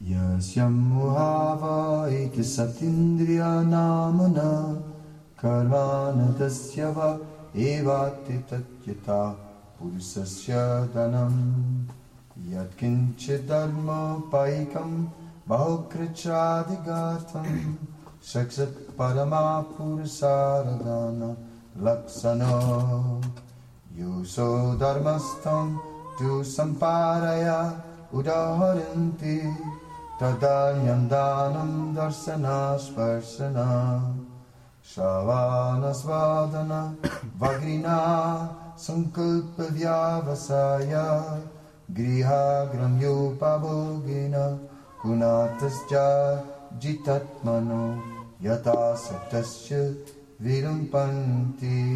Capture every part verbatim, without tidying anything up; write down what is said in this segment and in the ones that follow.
Yasyam muhava iti satindriya namana karmana tasyava evati tatyata purusasya dhanam yatkinchid dharma paikam bahukrichadigartham shaksat parama purusaradhana laksana yuso dharmastam tu samparaya udaharanti tadanyam dhanam darsana sparsana Shavana svadana vagrina sankalpa vyavasaya griha gramyopabhogena gunatascha jitatmano yata satasya virumpanti.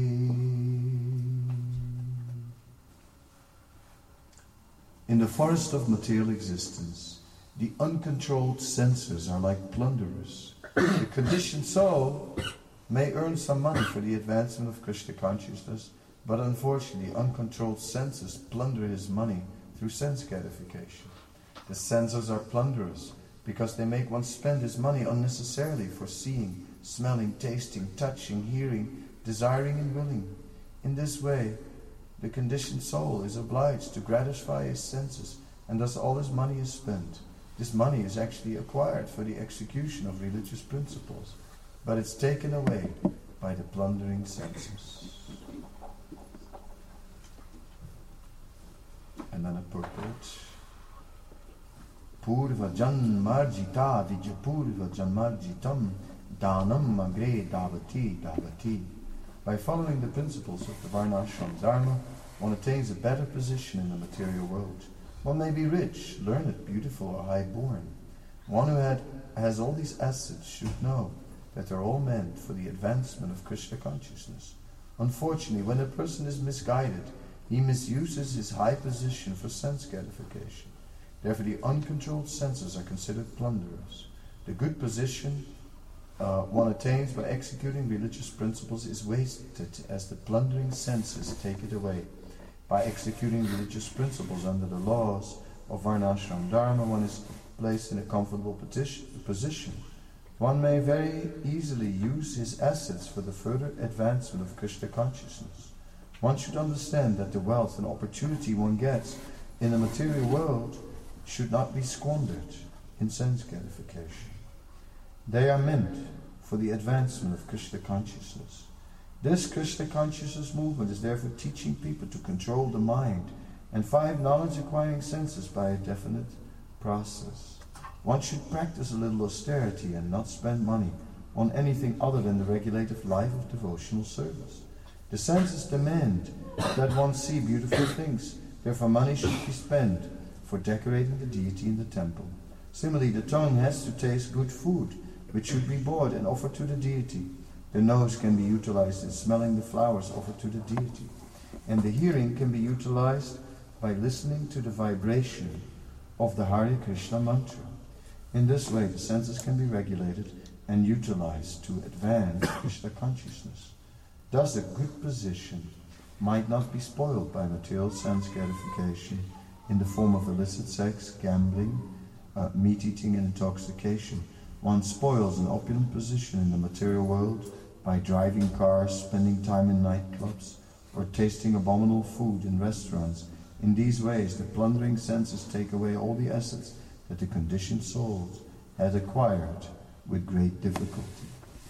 In the forest of material existence, the uncontrolled senses are like plunderers. The conditioned soul may earn some money for the advancement of Krishna consciousness, but unfortunately, uncontrolled senses plunder his money through sense gratification. The senses are plunderers because they make one spend his money unnecessarily for seeing, smelling, tasting, touching, hearing, desiring and willing. In this way, the conditioned soul is obliged to gratify his senses, and thus all his money is spent. This money is actually acquired for the execution of religious principles, but it's taken away by the plundering senses. And then a purport. Purva janmarjita vijapurva janmarjitam dhanam agre davati davati. By following the principles of the Varnashram Dharma, one attains a better position in the material world. One may be rich, learned, beautiful, or high-born. One who had, has all these assets should know that they're all meant for the advancement of Krishna consciousness. Unfortunately, when a person is misguided, he misuses his high position for sense gratification. Therefore, the uncontrolled senses are considered plunderers. The good position uh, one attains by executing religious principles is wasted as the plundering senses take it away. By executing religious principles under the laws of Varnashram Dharma, one is placed in a comfortable position. One may very easily use his assets for the further advancement of Krishna consciousness. One should understand that the wealth and opportunity one gets in the material world should not be squandered in sense gratification. They are meant for the advancement of Krishna consciousness. This Krishna consciousness movement is therefore teaching people to control the mind and five knowledge-acquiring senses by a definite process. One should practice a little austerity and not spend money on anything other than the regulative life of devotional service. The senses demand that one see beautiful things, therefore money should be spent for decorating the deity in the temple. Similarly, the tongue has to taste good food, which should be bought and offered to the deity. The nose can be utilized in smelling the flowers offered to the deity. And the hearing can be utilized by listening to the vibration of the Hare Krishna mantra. In this way, the senses can be regulated and utilized to advance Krishna consciousness. Thus, a good position might not be spoiled by material sense gratification in the form of illicit sex, gambling, uh, meat-eating and intoxication. One spoils an opulent position in the material world by driving cars, spending time in nightclubs, or tasting abominable food in restaurants. In these ways, the plundering senses take away all the assets that the conditioned souls had acquired with great difficulty.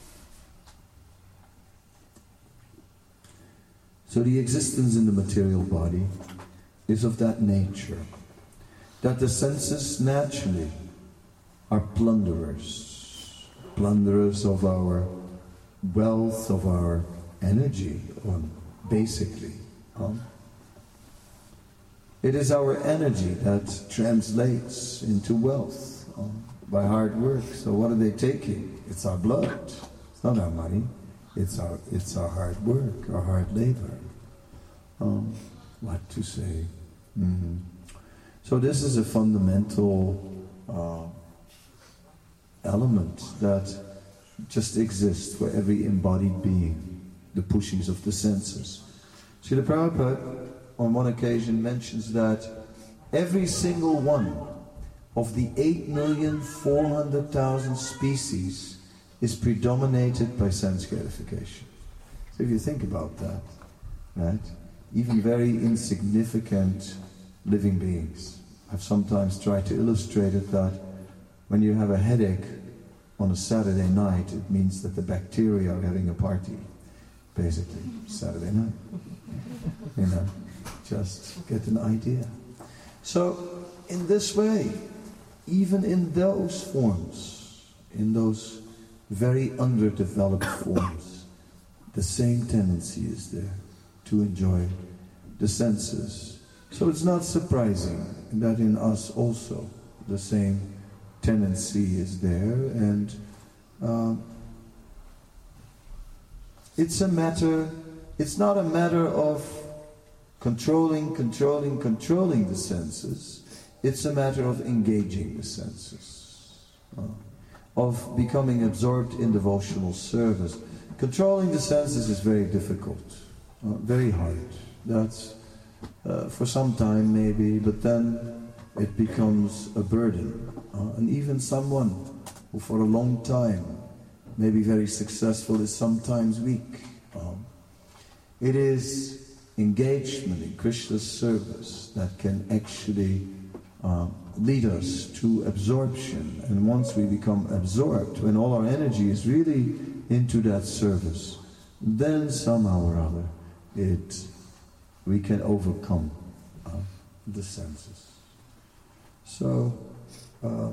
So the existence in the material body is of that nature, that the senses naturally are plunderers, plunderers of our wealth, of our energy, um, basically. Um, it is our energy that translates into wealth um, by hard work. So what are they taking? It's our blood. It's not our money. It's our it's our hard work, our hard labor. Um, what to say? Mm-hmm. So this is a fundamental uh, element that just exists for every embodied being, the pushings of the senses. Srila Prabhupada on one occasion mentions that every single one of the eight million four hundred thousand species is predominated by sense gratification. So if you think about that, right? Even very insignificant living beings. I've sometimes tried to illustrate it that when you have a headache on a Saturday night, it means that the bacteria are having a party, basically, Saturday night. You know, just get an idea. So, in this way, even in those forms, in those very underdeveloped forms, the same tendency is there to enjoy the senses. So it's not surprising that in us also the same tendency is there, and uh, it's a matter, it's not a matter of controlling, controlling, controlling the senses. It's a matter of engaging the senses, uh, of becoming absorbed in devotional service. Controlling the senses is very difficult, uh, very hard. That's uh, for some time maybe, but then it becomes a burden. Uh, and even someone who for a long time may be very successful is sometimes weak. Um, it is engagement in Krishna's service that can actually uh, lead us to absorption. And once we become absorbed, when all our energy is really into that service, then somehow or other it we can overcome uh, the senses. So uh,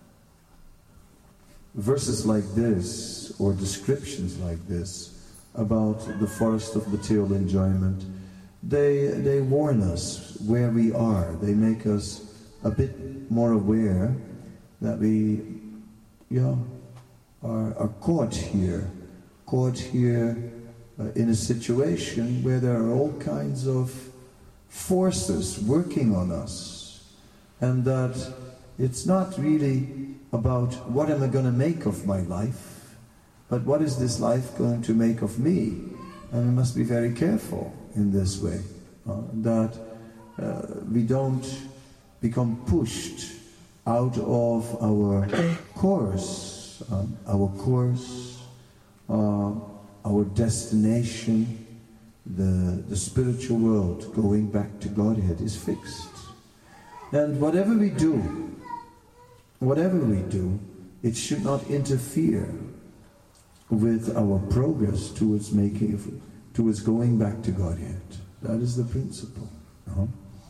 verses like this, or descriptions like this about the forest of material enjoyment, they they warn us where we are. They make us a bit more aware that we yeah, are, are caught here, caught here uh, in a situation where there are all kinds of forces working on us, and that it's not really about what am I going to make of my life, but what is this life going to make of me? And we must be very careful in this way, uh, that uh, we don't become pushed out of our course, um, our course, uh, our destination, the, the spiritual world, going back to Godhead, is fixed. And whatever we do, whatever we do, it should not interfere with our progress towards making, towards going back to Godhead. That is the principle. Uh-huh.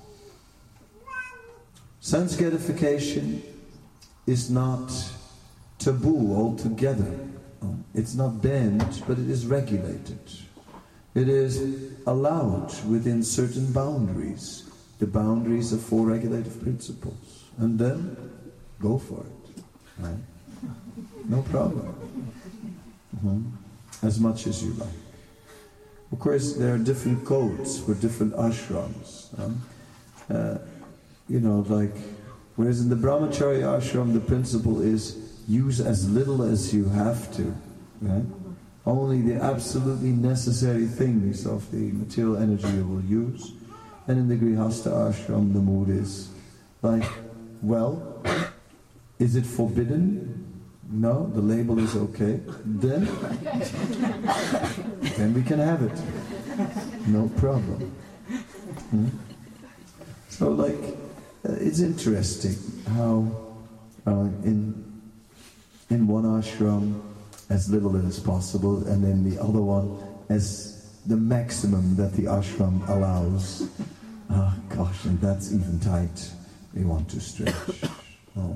Sense gratification is not taboo altogether. It's not banned, but it is regulated. It is allowed within certain boundaries, the boundaries of four regulative principles. And then, go for it. Right? No problem. Mm-hmm. As much as you like. Of course, there are different codes for different ashrams. Huh? Uh, you know, like, whereas in the Brahmacharya ashram, the principle is use as little as you have to. Right? Only the absolutely necessary things of the material energy you will use. And in the Grihastha ashram, the mood is like, well, is it forbidden? No, the label is okay. Then, then we can have it. No problem. Hmm? So, like, uh, it's interesting how uh, in in one ashram as little as possible, and in the other one as the maximum that the ashram allows. Oh gosh, and that's even tight. We want to stretch. Oh.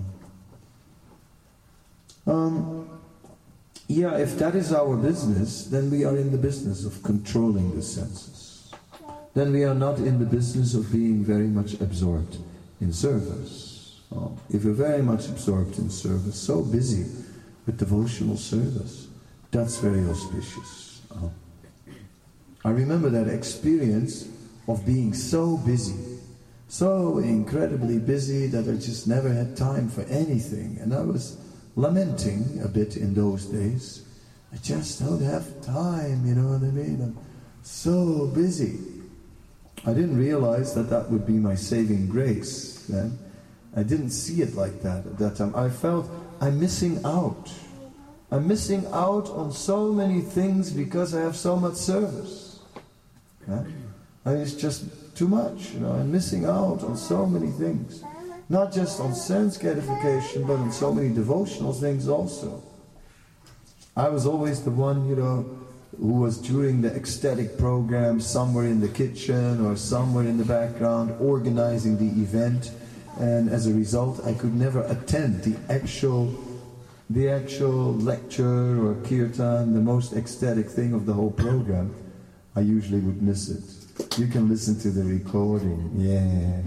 Um, yeah, if that is our business, then we are in the business of controlling the senses. Then we are not in the business of being very much absorbed in service. Oh. If you're very much absorbed in service, so busy with devotional service, that's very auspicious. Oh. I remember that experience of being so busy, so incredibly busy that I just never had time for anything. And I was lamenting a bit in those days. I just don't have time, you know what I mean? I'm so busy. I didn't realize that that would be my saving grace then. I didn't see it like that at that time. I felt I'm missing out. I'm missing out on so many things because I have so much service. Right? And it's just too much, you know. I'm missing out on so many things. Not just on sense gratification, but on so many devotional things also. I was always the one, you know, who was during the ecstatic program somewhere in the kitchen or somewhere in the background organizing the event, and as a result I could never attend the actual the actual lecture or kirtan, the most ecstatic thing of the whole program. I usually would miss it. You can listen to the recording. Yeah.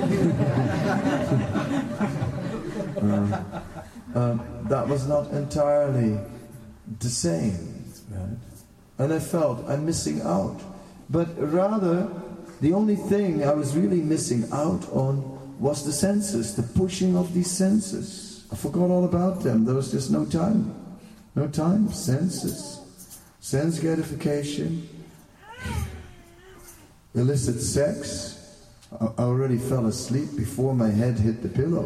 um, um, that was not entirely the same, right? And I felt I'm missing out. But rather, the only thing I was really missing out on was the senses, the pushing of these senses. I forgot all about them. There was just no time. No time. Senses. Sense gratification. Illicit sex. I already fell asleep before my head hit the pillow.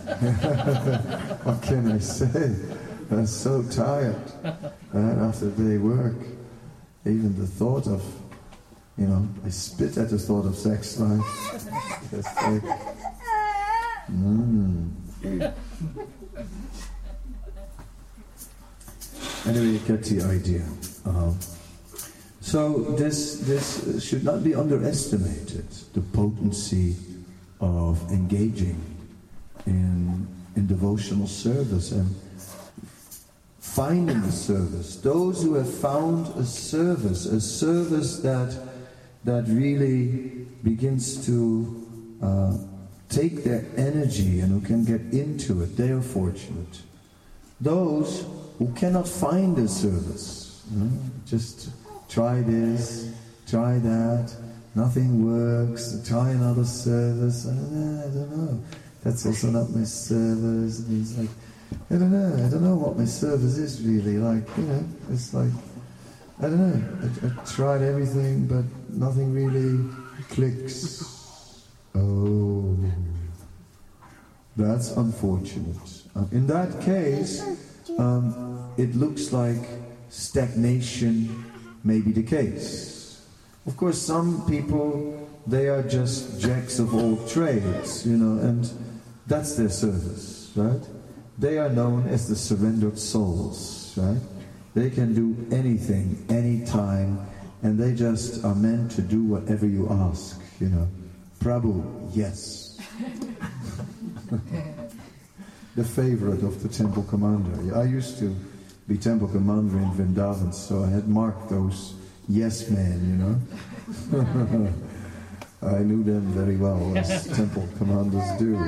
What can I say? I'm so tired. And after day work, even the thought of, you know, I spit at the thought of sex life. Just like, mmm. Anyway, you get the idea. Uh, so this this should not be underestimated, the potency of engaging in in devotional service and finding the service. Those who have found a service, a service that that really begins to uh, take their energy and who can get into it, they are fortunate. Those who cannot find a service, you know, just try this, try that, nothing works, try another service, I don't know, I don't know, that's also not my service, and he's like, I don't know, I don't know what my service is really, like, you know, it's like, I don't know, I, I tried everything, but nothing really clicks. Oh, that's unfortunate. Uh, in that case, um, it looks like stagnation may be the case. Of course, some people, they are just jacks of all trades, you know, and that's their service, right? They are known as the surrendered souls, right? They can do anything, anytime, and they just are meant to do whatever you ask, you know. Prabhu, yes. The favorite of the temple commander. I used to be temple commander in Vrindavan, so I had marked those yes men, you know. I knew them very well, as temple commanders do.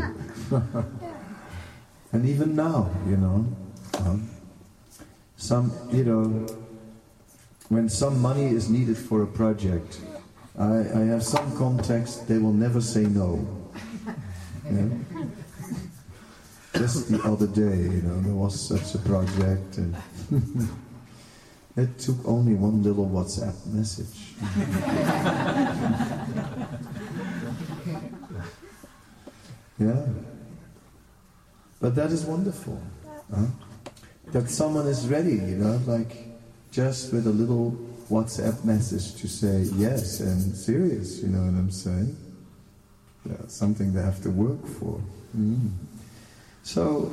And even now, you know, um, some, you know, when some money is needed for a project, I, I have some contacts, they will never say no. Yeah? Just the other day, you know, there was such a project, and it took only one little WhatsApp message. Yeah. But that is wonderful. Huh? That someone is ready, you know, like just with a little WhatsApp message to say yes and serious, you know what I'm saying? Yeah, something they have to work for. Mm. So,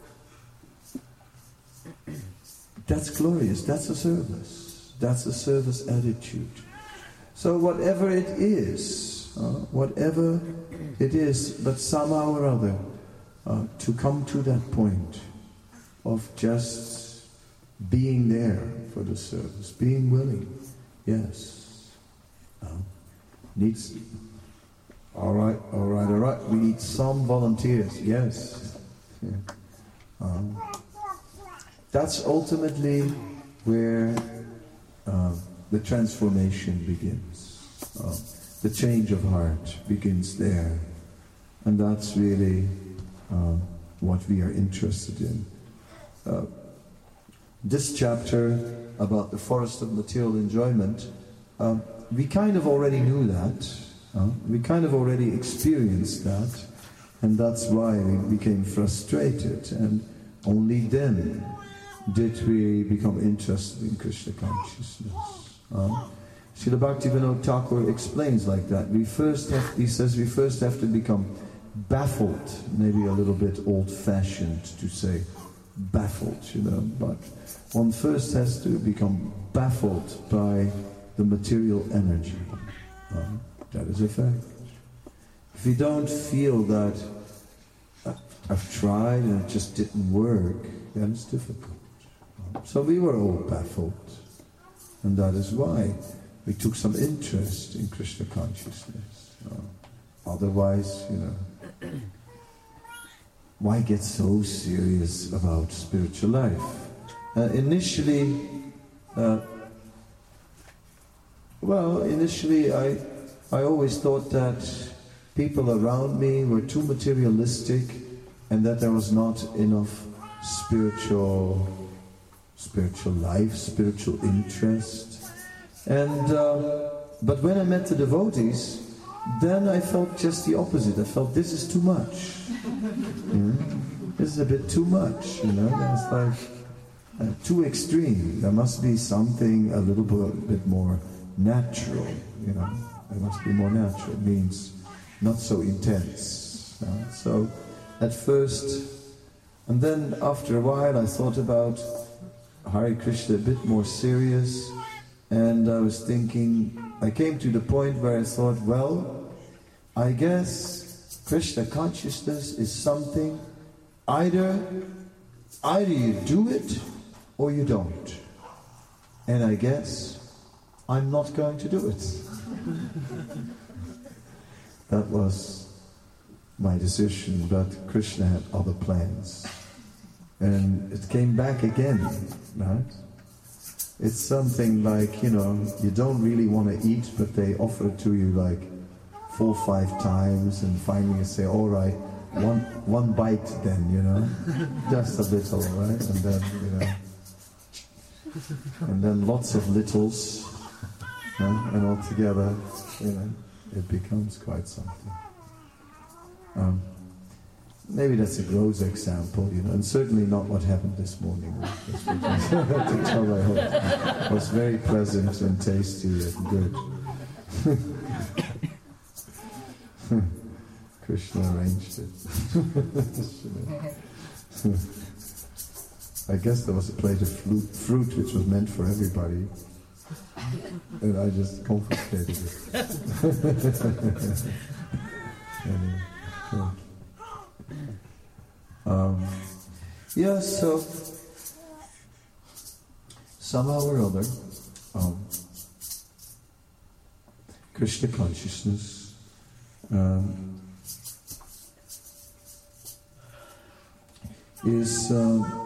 that's glorious, that's a service. That's a service attitude. So whatever it is, uh, whatever it is, but somehow or other, uh, to come to that point of just being there for the service, being willing, yes. Uh, needs, all right, all right, all right, we need some volunteers, yes. Yeah. Um, that's ultimately where uh, the transformation begins. Uh, the change of heart begins there. And that's really uh, what we are interested in. Uh, this chapter about the forest of material enjoyment, uh, we kind of already knew that. Uh, we kind of already experienced that. And that's why we became frustrated, and only then did we become interested in Krishna consciousness. Uh, Srila Bhaktivinoda Thakur explains like that. We first have, he says, we first have to become baffled, maybe a little bit old-fashioned to say baffled, you know, but one first has to become baffled by the material energy. Uh, that is a fact. If you don't feel that I've tried and it just didn't work, then it's difficult. So we were all baffled, and that is why we took some interest in Krishna consciousness. Uh, otherwise, you know, why get so serious about spiritual life? Uh, initially, uh, well, initially I, I always thought that people around me were too materialistic, and that there was not enough spiritual, spiritual life, spiritual interest. And uh, but when I met the devotees, then I felt just the opposite. I felt this is too much. Mm? This is a bit too much, you know. It's like uh, too extreme. There must be something a little bit, bit more natural, you know. There must be more natural. It means not so intense. Uh, so at first, and then after a while, I thought about Hare Krishna a bit more serious, and I was thinking, I came to the point where I thought, well, I guess Krishna consciousness is something, either, either you do it or you don't. And I guess I'm not going to do it. That was my decision, but Krishna had other plans. And it came back again, right? It's something like, you know, you don't really want to eat, but they offer it to you like four or five times, and finally you say, all right, one one bite then, you know, just a little, right? And then, you know, and then lots of littles, you know, and all together, you know, it becomes quite something. Um, maybe that's a gross example, you know, and certainly not what happened this morning. It was very pleasant and tasty and good. Krishna arranged it. I guess there was a plate of fruit, fruit which was meant for everybody, and I just confiscated it. Anyway. Yeah. Um, yeah, so somehow or other, um, Krishna consciousness um, is um,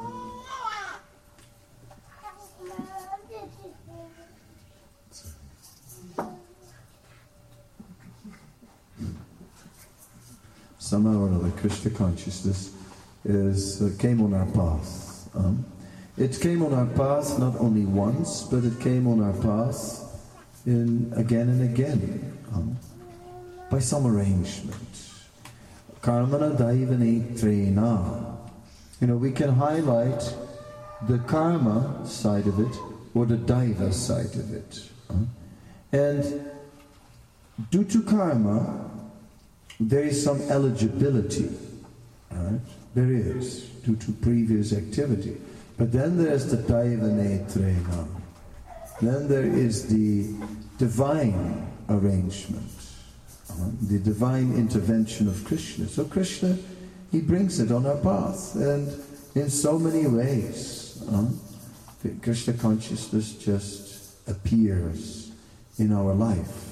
somehow or another, Krishna consciousness is uh, came on our path. Um, it came on our path not only once, but it came on our path in again and again um, by some arrangement. Karmana daivane trena. You know, we can highlight the karma side of it or the daiva side of it. Um, and due to karma, there is some eligibility, right? There is, due to previous activity. But then there's the daivane trena. Then there is the divine arrangement, uh, the divine intervention of Krishna. So Krishna, he brings it on our path, and in so many ways, uh, Krishna consciousness just appears in our life.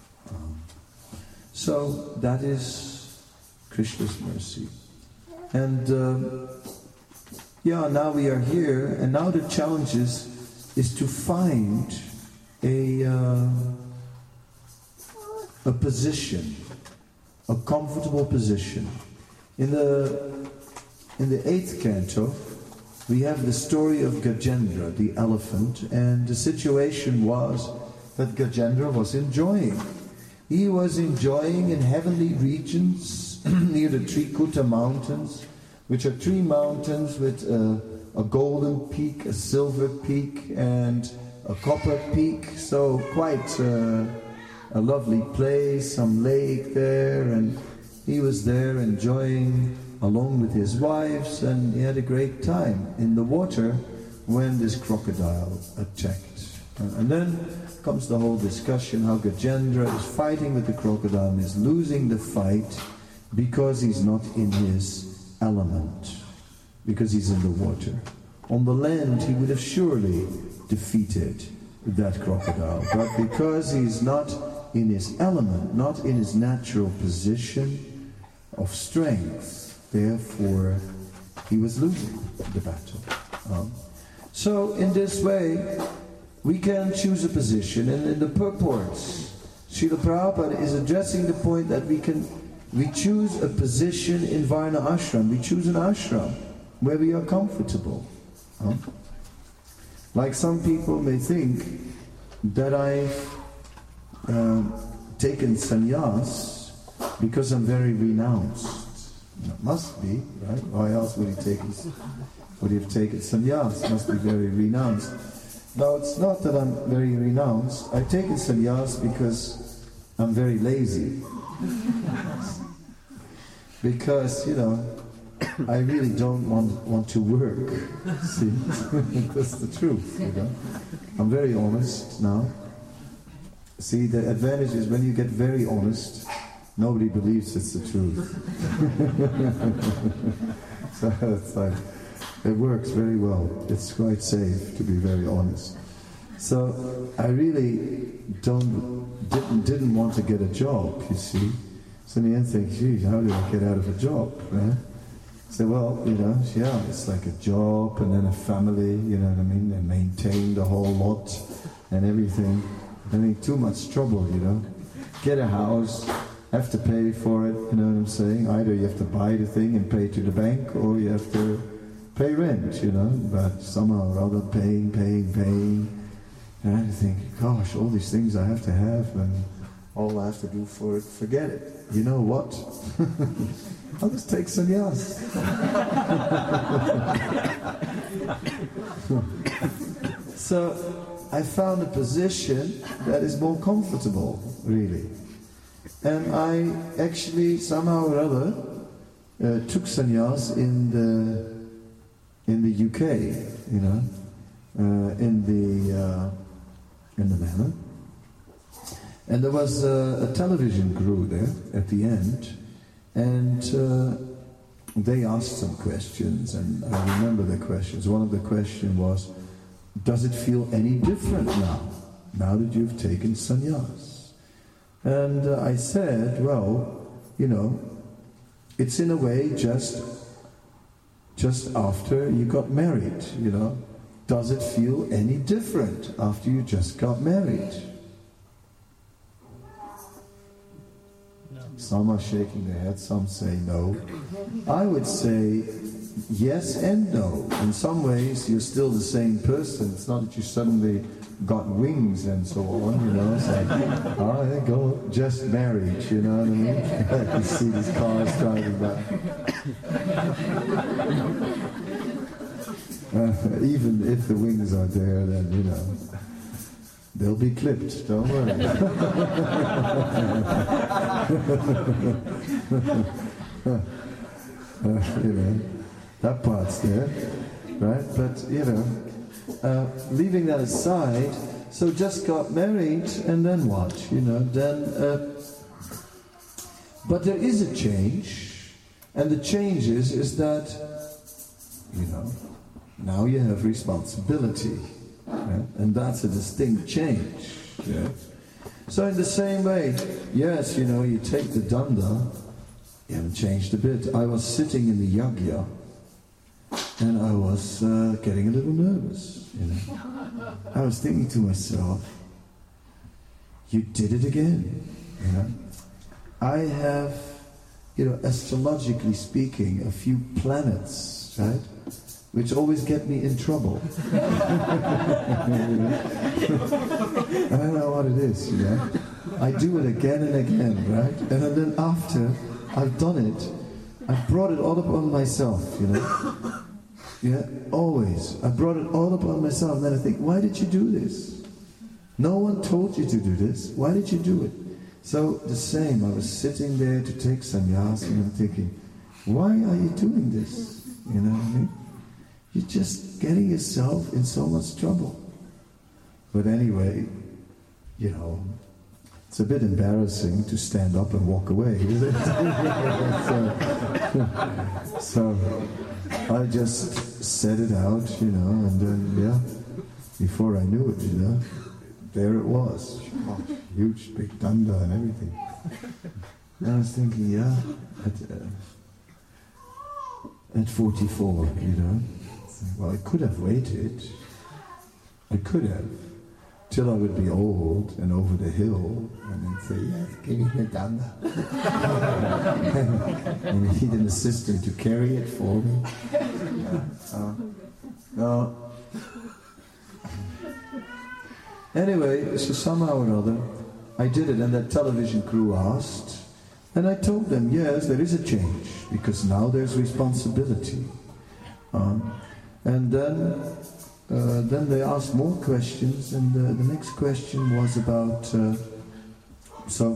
So that is Krishna's mercy. And uh, yeah, now we are here, and now the challenge is, is to find a, uh, a position, a comfortable position. In the, in the eighth canto, we have the story of Gajendra, the elephant, and the situation was that Gajendra was enjoying. He was enjoying in heavenly regions near the Trikuta mountains, which are three mountains with a, a golden peak, a silver peak, and a copper peak. So quite uh, a lovely place, some lake there, and he was there enjoying along with his wives, and he had a great time in the water when this crocodile attacked. And then comes the whole discussion how Gajendra is fighting with the crocodile and is losing the fight because he's not in his element, because he's in the water. On the land he would have surely defeated that crocodile, but because he's not in his element, not in his natural position of strength, therefore he was losing the battle. Um, so in this way we can choose a position, and in the purports Srila Prabhupada is addressing the point that we can we choose a position in Varna ashram. We choose an ashram where we are comfortable. Huh? Like some people may think that I've uh, taken sannyas because I'm very renounced. It must be, right? Why else would he take his, would he have taken sannyas? Must be very renounced. Now it's not that I'm very renounced. I've taken sannyas because I'm very lazy. Because, you know, I really don't want want to work. See, that's the truth. You know, I'm very honest now. See, the advantage is when you get very honest, nobody believes it's the truth. So it's like it works very well. It's quite safe to be very honest. So I really don't didn't didn't want to get a job. You see, so in the end, think, geez, how do I get out of a job? Right? So, well, you know, yeah, it's like a job and then a family, you know what I mean, and maintain the whole lot and everything. I mean, too much trouble, you know. Get a house, have to pay for it, you know what I'm saying? Either you have to buy the thing and pay to the bank, or you have to pay rent, you know, but somehow or other paying, paying, paying. And I think, gosh, all these things I have to have, and all I have to do for it, forget it. You know what? I'll just take sannyas. So I found a position that is more comfortable, really. And I actually somehow or other uh, took sannyas in the in the U K, you know, uh, in the uh, in the manor. And there was a, a television crew there at the end. And uh, they asked some questions, and I remember the questions. One of the questions was, does it feel any different now, now that you've taken sannyas? And uh, I said, well, you know, it's in a way just, just after you got married, you know. Does it feel any different after you just got married? Some are shaking their heads, some say no. I would say yes and no. In some ways, you're still the same person. It's not that you suddenly got wings and so on, you know. It's like, oh, there you go, just married, you know what I mean? You see these cars driving by. Uh, even if the wings are there, then, you know, they'll be clipped, don't worry. uh, you know, that part's there, right? But, you know, uh, leaving that aside, so just got married, and then what? You know, then... Uh, but there is a change, and the change is, is that, you know, now you have responsibility. Yeah? And that's a distinct change. Yeah? So in the same way, yes, you know, you take the danda, you haven't changed a bit. I was sitting in the yagya, and I was uh, getting a little nervous. You know, I was thinking to myself, you did it again. You know, I have, you know, astrologically speaking, a few planets, right, which always get me in trouble. I don't know what it is, you know. I do it again and again, right? And then after, I've done it. I've brought it all upon myself, you know. Yeah, always. I brought it all upon myself. And then I think, why did you do this? No one told you to do this. Why did you do it? So the same, I was sitting there to take sannyas and I'm thinking, why are you doing this? You know what I mean? You're just getting yourself in so much trouble. But anyway, you know, it's a bit embarrassing to stand up and walk away, isn't it? so, so I just said it out, you know, and then, yeah, before I knew it, you know, there it was. Oh, huge, big danda and everything. And I was thinking, yeah, at, uh, at forty-four, you know, well, I could have waited. I could have. Till I would be old and over the hill and then say, yes, give me the danda. and need an assistant to carry it for me. Yeah. Uh, no. Anyway, so somehow or other, I did it, and that television crew asked, and I told them, yes, there is a change, because now there's responsibility. Um, and then, uh, then they asked more questions, and uh, the next question was about, uh, so,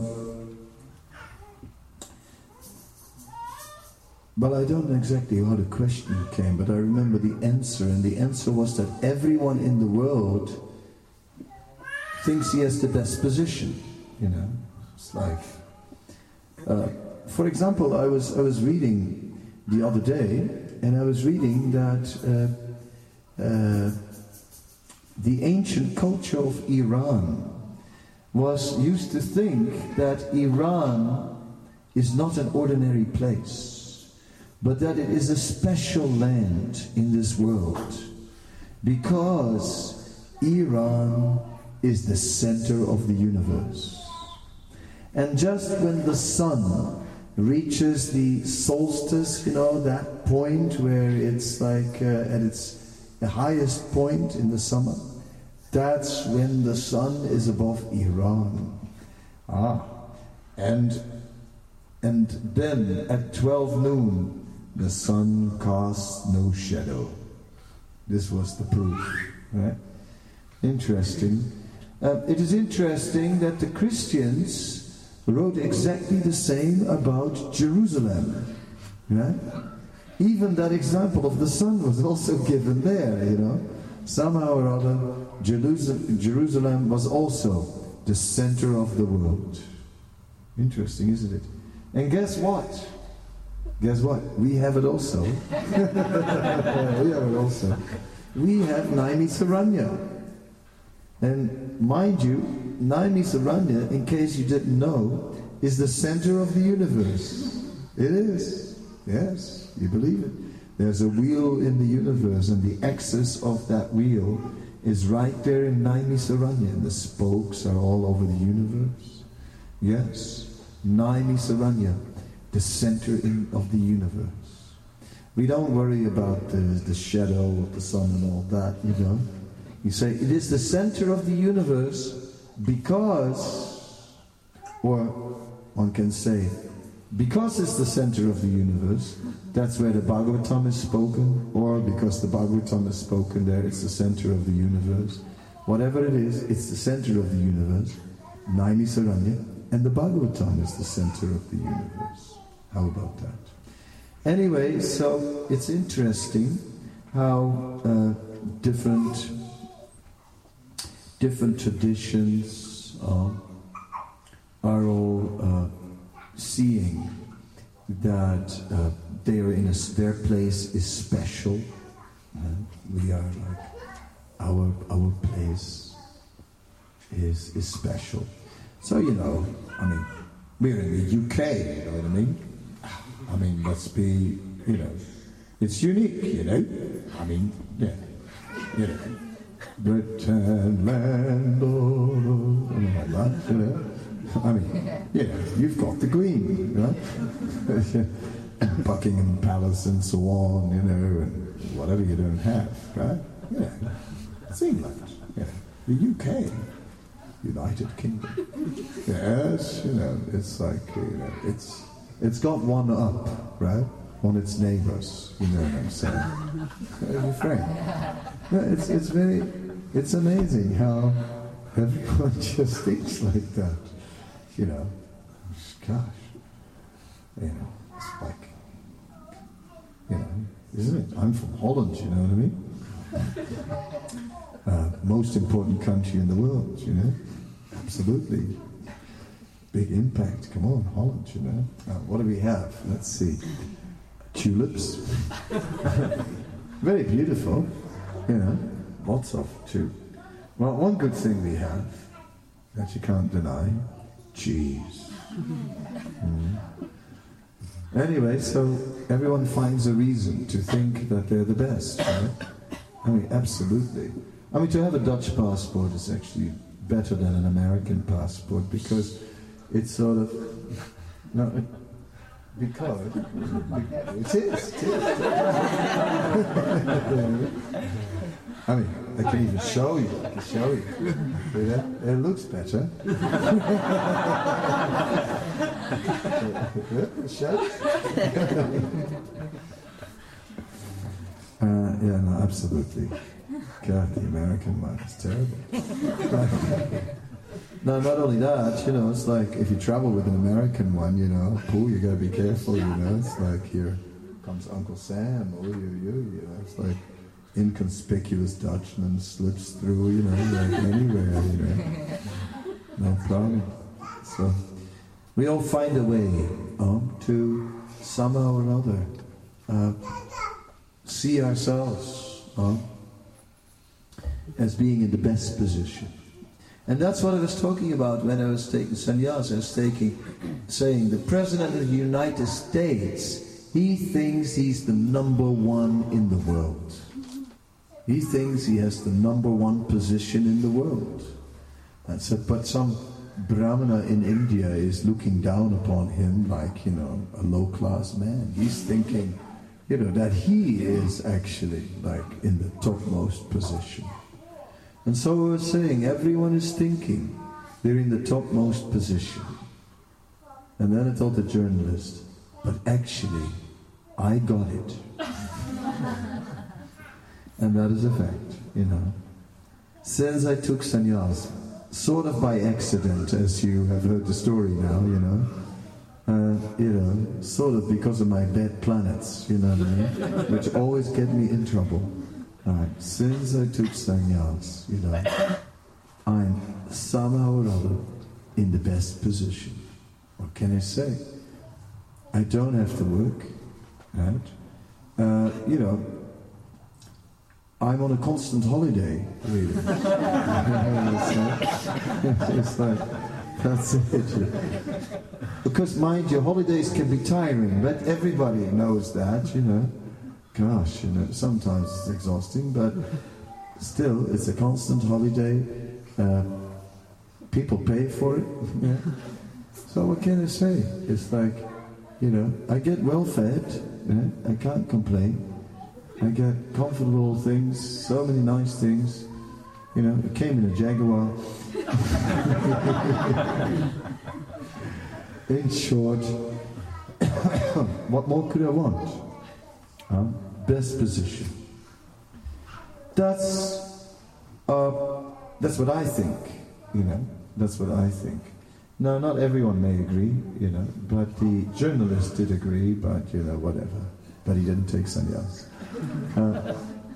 well, I don't know exactly how the question came, but I remember the answer, and the answer was that everyone in the world thinks he has the best position, you know. It's like, uh, for example, I was I was reading the other day, and I was reading that uh, uh, the ancient culture of Iran was used to think that Iran is not an ordinary place, but that it is a special land in this world, because Iran is the center of the universe. And just when the sun reaches the solstice, you know, that point where it's like uh, at its highest point in the summer, that's when the sun is above Iran. Ah, and and then at twelve noon, the sun casts no shadow. This was the proof, right? Interesting. Uh, it is interesting that the Christians wrote exactly the same about Jerusalem, right? Even that example of the sun was also given there, you know. Somehow or other, Jerusalem, Jerusalem was also the center of the world. Interesting, isn't it? And guess what? Guess what? We have it also. We have it also. We have Naimisaranya. And mind you, Naimisaranya, in case you didn't know, is the center of the universe. It is. Yes, you believe it. There's a wheel in the universe, and the axis of that wheel is right there in Naimisaranya, and the spokes are all over the universe. Yes, Naimisaranya, the center in, of the universe. We don't worry about the, the shadow of the sun and all that, you know. You say, it is the center of the universe because, or one can say, because it's the center of the universe, that's where the Bhagavatam is spoken, or because the Bhagavatam is spoken there, it's the center of the universe. Whatever it is, it's the center of the universe. Naimisaranya, and the Bhagavatam is the center of the universe. How about that? Anyway, so it's interesting how uh, different different traditions uh, are all uh, seeing that uh, they are in a, their place is special. Uh, we are like our our place is is special. So you know, I mean, we're in the U K. You know what I mean? I mean, let's be, you know, it's unique. You know, I mean, yeah, you know. Britain, land, oh, and all that, you know. I mean, you know, you've got the Queen, right? And Buckingham Palace and so on, you know, and whatever you don't have, right? Yeah, it's England, yeah. The U K, United Kingdom. Yes, you know, it's like, you know, it's it's got one up, right, on its neighbors. You know what I'm saying? Every frame. No, it's it's very, it's amazing how everyone just thinks like that. You know, gosh, you know, it's like, you know, isn't it? I'm from Holland. You know what I mean? Uh, most important country in the world. You know, absolutely. Big impact. Come on, Holland, you know. Uh, what do we have? Let's see. Tulips. Very beautiful, you know. Lots of too. Well, one good thing we have that you can't deny: cheese. Mm. Anyway, so everyone finds a reason to think that they're the best, right? I mean, absolutely. I mean, to have a Dutch passport is actually better than an American passport because it's sort of, no, it, because, it is, it is. I mean, I can even show you, I can show you. See that? It looks better. Show? uh, yeah, no, absolutely. God, the American one is terrible. No, not only that, you know, it's like if you travel with an American one, you know, pooh, you gotta be careful, you know, it's like here comes Uncle Sam, oh, you, you, you know, it's like inconspicuous Dutchman slips through, you know, like anywhere, you know, no problem. So, we all find a way um, to somehow or other uh, see ourselves um, as being in the best position. And that's what I was talking about when I was taking sannyas. I was taking, saying the President of the United States, he thinks he's the number one in the world. He thinks he has the number one position in the world. And so, but some Brahmana in India is looking down upon him like, you know, a low-class man. He's thinking, you know, that he is actually like in the topmost position. And so we were saying, everyone is thinking they're in the topmost position. And then I told the journalist, but actually, I got it. And that is a fact, you know. Since I took sannyas, sort of by accident, as you have heard the story now, you know, uh, you know, sort of because of my bad planets, you know what I mean, which always get me in trouble. Right. Since I took sannyas, you know, I'm somehow or other in the best position. What can I say? I don't have to work, right? Uh, you know, I'm on a constant holiday, really. It's like, that's it. Because mind you, holidays can be tiring, but everybody knows that, you know. Gosh, you know, sometimes it's exhausting, but still, it's a constant holiday. Uh, people pay for it. Yeah. So what can I say? It's like, you know, I get well fed. Yeah? I can't complain. I get comfortable things, so many nice things. You know, I came in a Jaguar. In short, what more could I want? Huh? Best position. That's uh, that's what I think. You know, that's what I think. No, not everyone may agree. You know, but the journalist did agree. But you know, whatever. But he didn't take sannyas. Uh,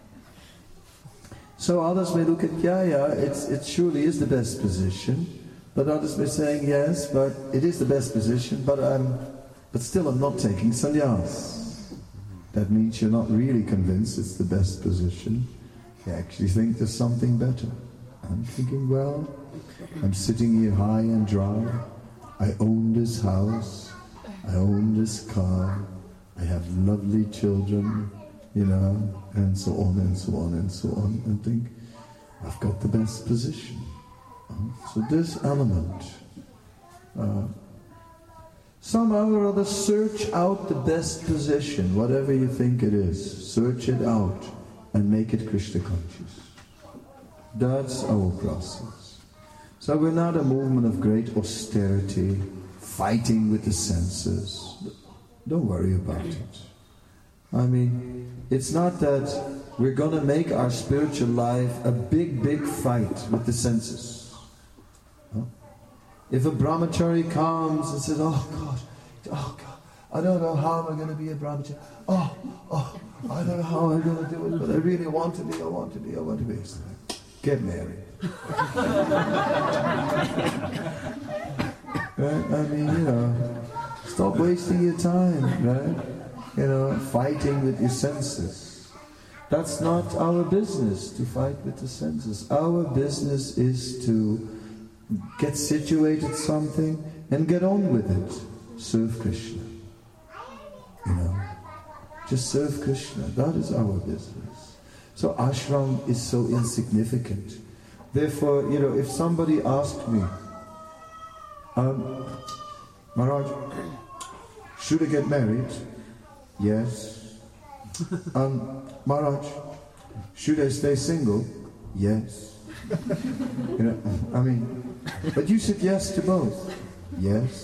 so others may look at, yeah, yeah, it's, it surely is the best position. But others may say, yes, but it is the best position. But I'm, but still, I'm not taking sannyas. That means you're not really convinced it's the best position. You actually think there's something better. I'm thinking, well, I'm sitting here high and dry. I own this house. I own this car. I have lovely children, you know, and so on and so on and so on. And think, I've got the best position. So this element, uh, somehow or other, search out the best position, whatever you think it is. Search it out and make it Krishna conscious. That's our process. So we're not a movement of great austerity, fighting with the senses. Don't worry about it. I mean, it's not that we're going to make our spiritual life a big, big fight with the senses. Huh? If a brahmachari comes and says, oh God, oh God, I don't know how I'm going to be a brahmachari. Oh, oh, I don't know how I'm going to do it, but I really want to be, I want to be, I want to be. It's like, get married. Right? I mean, you know, stop wasting your time, right? You know, fighting with your senses. That's not our business, to fight with the senses. Our business is to get situated something and get on with it. Serve Krishna. You know, just serve Krishna. That is our business. So ashram is so insignificant. Therefore, you know, if somebody asked me, um, Maharaj, should I get married? Yes. Um, Maharaj, should I stay single? Yes. You know, I mean, but you said yes to both. Yes.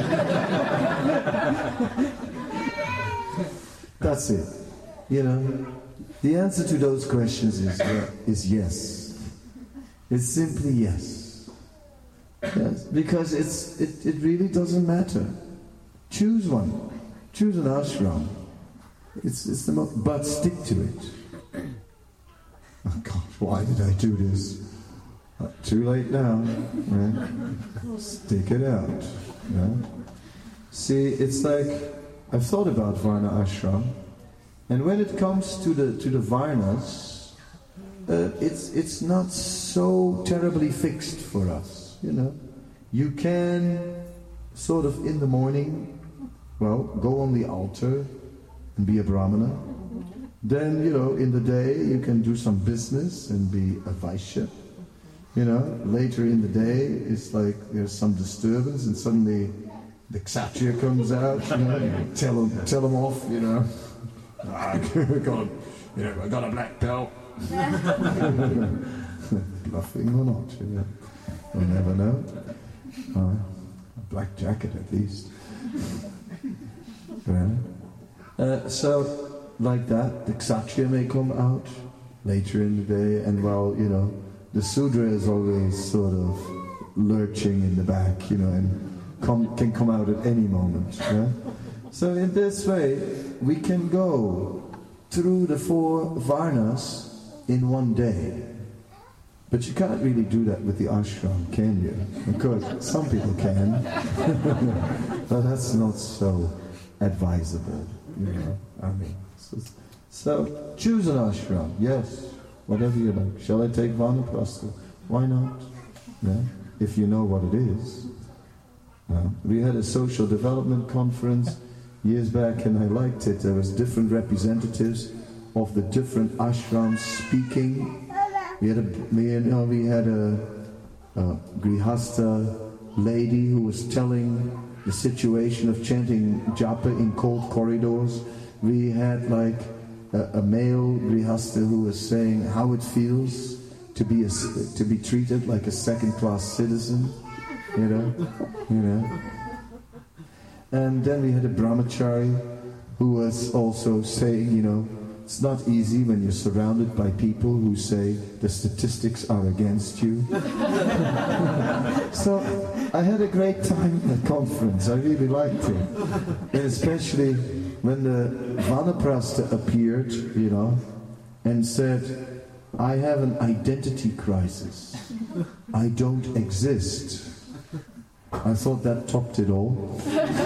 That's it. You know, the answer to those questions is is yes. It's simply yes. Yes, because it's it, it really doesn't matter. Choose one. Choose an ashram. It's it's the most, but stick to it. Oh God, why did I do this? Uh, too late now. Right? Stick it out. Right? See, it's like I've thought about Varna ashram, and when it comes to the to the Varnas, uh, it's it's not so terribly fixed for us. You know, you can sort of in the morning, well, go on the altar and be a brahmana. Then, you know, in the day you can do some business and be a Vaishya. You know, later in the day it's like there's some disturbance and suddenly the kshatriya comes out, you know, you tell them, tell them off, you know. I got, you know, I got a black belt. Bluffing or not, you know. You'll never know. Uh, a black jacket at least. Right? Uh, so, like that, the kshatriya may come out later in the day, and while, you know, the Sudra is always sort of lurching in the back, you know, and come, can come out at any moment. Right? So in this way, we can go through the four Varnas in one day. But you can't really do that with the ashram, can you? Of course, some people can. But that's not so advisable, you know. I mean, so, so choose an ashram, yes, whatever you like. Shall I take Vanaprastha? Why not? Yeah? If you know what it is. Uh, we had a social development conference years back, and I liked it. There was different representatives of the different ashrams speaking. We had a, we had, you know, we had a, a Grihastha lady who was telling the situation of chanting japa in cold corridors. We had like a, a male Grihastha who was saying how it feels to be a, to be treated like a second-class citizen, you know, you know. And then we had a brahmachari who was also saying, you know, it's not easy when you're surrounded by people who say the statistics are against you. So I had a great time at the conference. I really liked it. And especially when the Vanaprastha appeared, you know, and said, I have an identity crisis. I don't exist. I thought that topped it all.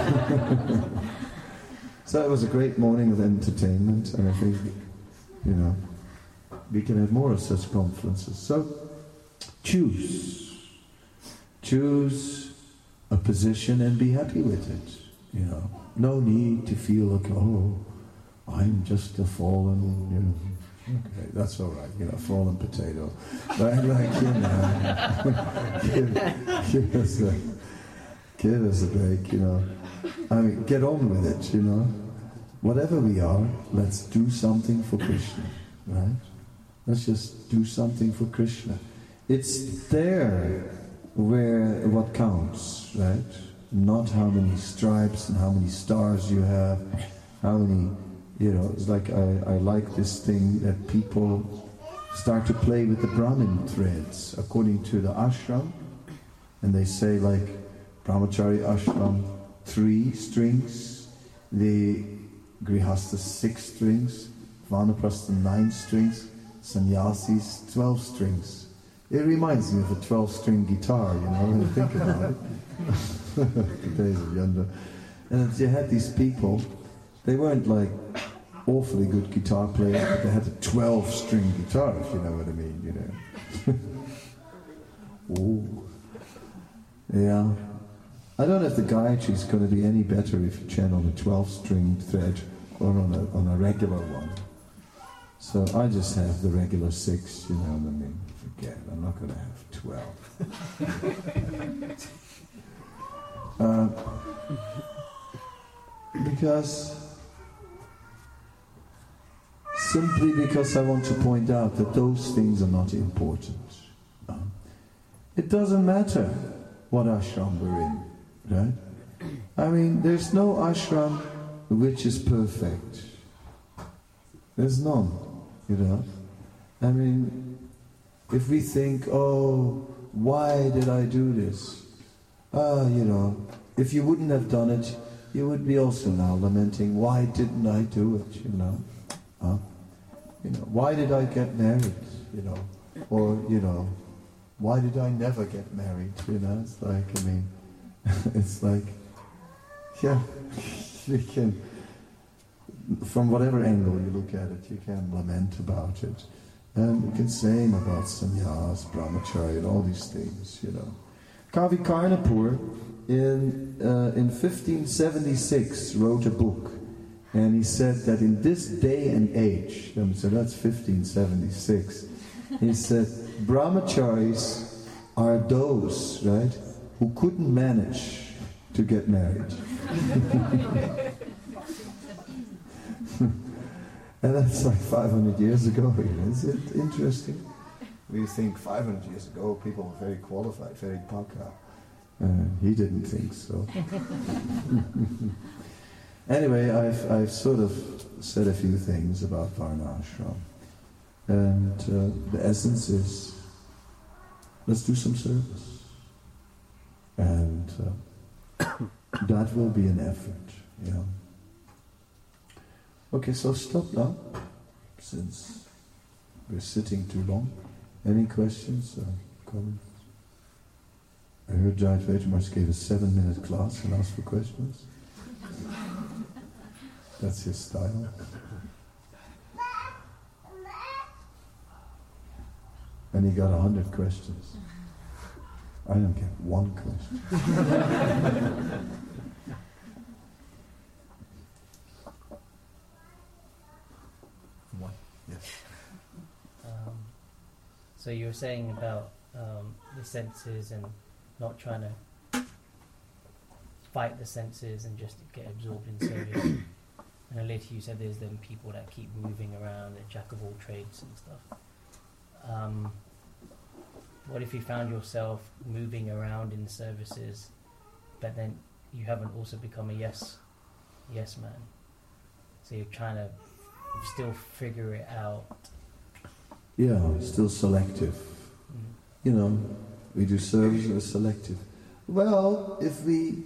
So it was a great morning of entertainment, and I think, you know, we can have more of such conferences. So, choose. Choose a position and be happy with it, you know. No need to feel like, oh, I'm just a fallen, you know, okay, that's all right, you know, fallen potato. But I'm like, you know, give, give us a, give us a break, you know. I mean, get on with it, you know. Whatever we are, let's do something for Krishna, right? Let's just do something for Krishna. It's there where what counts, right? not how many stripes and how many stars you have, how many, you know, it's like I, I like this thing that people start to play with the Brahmin threads according to the ashram, and they say like Brahmachari ashram three strings, the Grihastha six strings, Vanaprastha nine strings, Sannyasis twelve strings. It reminds me of a twelve-string guitar, you know, when you think about it. The days of Yandra. And you had these people, they weren't like awfully good guitar players, but they had a twelve-string guitar, if you know what I mean, you know. Ooh. Yeah. I don't know if the Gayatri is going to be any better if you chant on a twelve-string thread or on a, on a regular one. So I just have the regular six, you know what I mean. Forget it, I'm not going to have twelve. uh, because, simply because I want to point out that those things are not important. Uh, it doesn't matter what ashram we're in, right? I mean, there's no ashram which is perfect. There's none, you know. I mean, if we think, oh, why did I do this? Ah, you know, if you wouldn't have done it, you would be also now lamenting, why didn't I do it, you know? Huh? You know, why did I get married, you know? Or, you know, why did I never get married, you know? It's like, I mean, it's like, yeah, you can, from whatever angle you look at it, you can lament about it. And you can say about sannyas, brahmacharya, and all these things, you know. Kavi Karnapur in uh, in fifteen seventy-six wrote a book, and he said that in this day and age, so that's fifteen seventy-six, he said brahmacharis are those, right, who couldn't manage to get married. And that's like five hundred years ago, you know. Is it interesting? We think five hundred years ago people were very qualified, very paka. Uh, he didn't think so. Anyway, I've, I've sort of said a few things about Varnashram. And uh, the essence is, let's do some service. And uh, that will be an effort, you know. Okay, so stop now, since we're sitting too long. Any questions or comments? I heard Jayat Vetamars gave a seven-minute class and asked for questions. That's his style. And he got a hundred questions. I don't get one question. One, yes. Um, so you were saying about um, the senses and not trying to fight the senses and just get absorbed in service. And then later you said there's them people that keep moving around, they're jack of all trades and stuff. Um, what if you found yourself moving around in services, but then you haven't also become a yes, yes man? So you're trying to still figure it out. Yeah, still selective. Mm. You know, we do service or selective. Well, if we,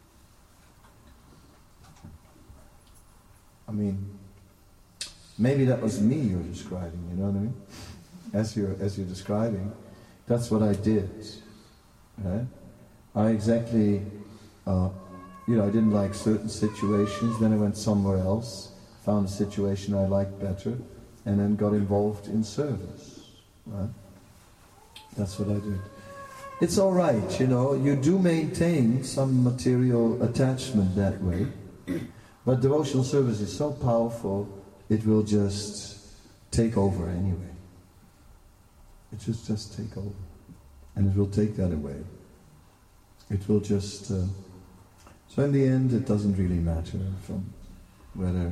I mean, maybe that was me you're describing, you know what I mean? As you're, as you're describing, that's what I did, right? I exactly, uh, you know, I didn't like certain situations, then I went somewhere else, found a situation I liked better, and then got involved in service, right? That's what I did. It's all right, you know, you do maintain some material attachment that way, but devotional service is so powerful, it will just take over anyway. It just just take over, and it will take that away. It will just. Uh, so in the end, it doesn't really matter from whether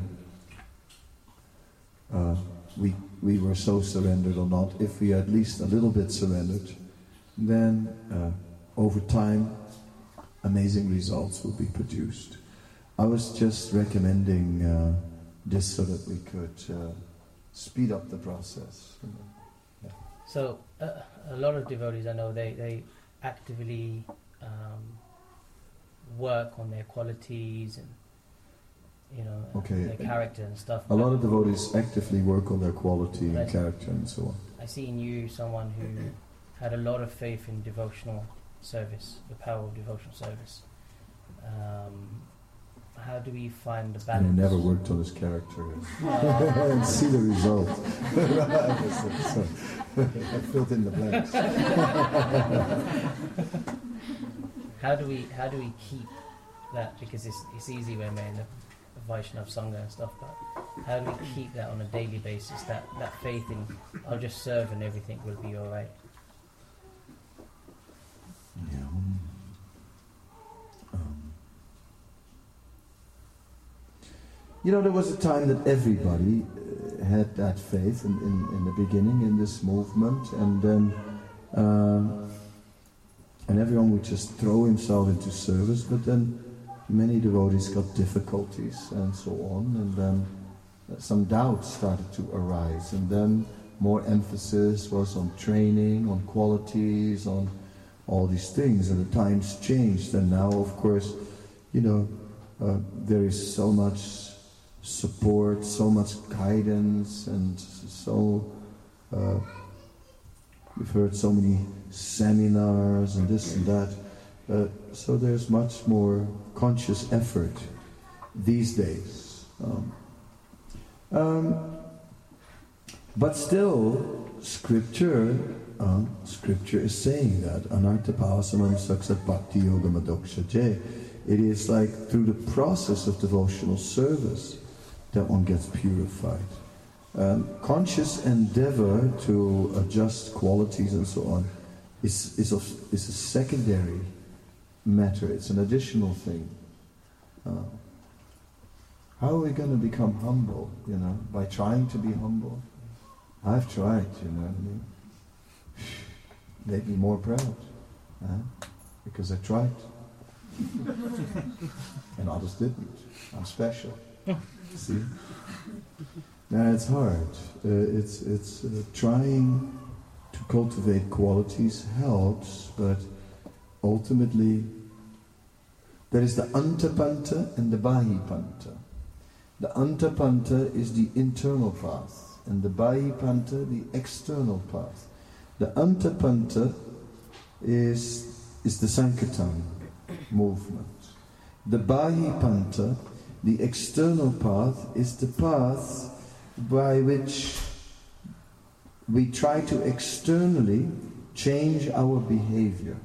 uh, we we were so surrendered or not. If we at least a little bit surrendered, then uh, over time amazing results will be produced. I was just recommending uh, this so that we could uh, speed up the process. You know? Yeah. So uh, a lot of devotees I know, they, they actively um, work on their qualities and, you know, Okay. their character and stuff. A lot of devotees actively work on their quality and Right. character and so on. I see in you someone who had a lot of faith in devotional service, the power of devotional service. Um, how do we find the balance? And he never worked on his character. Uh, And see the result. So, I filled in the blanks. how do we how do we keep that? Because it's it's easy when we're in the Vaishnava Sangha and stuff, but how do we keep that on a daily basis? That that faith in I'll just serve and everything will be all right. Yeah. Um, you know, there was a time that everybody uh, had that faith in, in, in the beginning in this movement, and then um, and everyone would just throw himself into service, but then many devotees got difficulties and so on, and then some doubts started to arise, and then more emphasis was on training, on qualities, on all these things, and the times changed, and now of course, you know, uh, there is so much support, so much guidance, and so uh, we've heard so many seminars and this and that, uh, so there's much more conscious effort these days. Um, um, but still, scripture Uh, scripture is saying that anarthapasamam saksat bhakti yoga madokshate. It is like through the process of devotional service that one gets purified. Um, conscious endeavor to adjust qualities and so on is is, of, is a secondary matter. It's an additional thing. Uh, how are we going to become humble? You know, by trying to be humble. I've tried. You know what I mean? Made me more proud, uh, because I tried, and others didn't. I'm special. See? Now it's hard. Uh, it's it's uh, trying to cultivate qualities helps, but ultimately there is the antapanta and the bahipanta. The antapanta is the internal path, and the bahipanta the external path. The antapanta is, is the Sankirtan movement. The bahipanta, the external path, is the path by which we try to externally change our behavior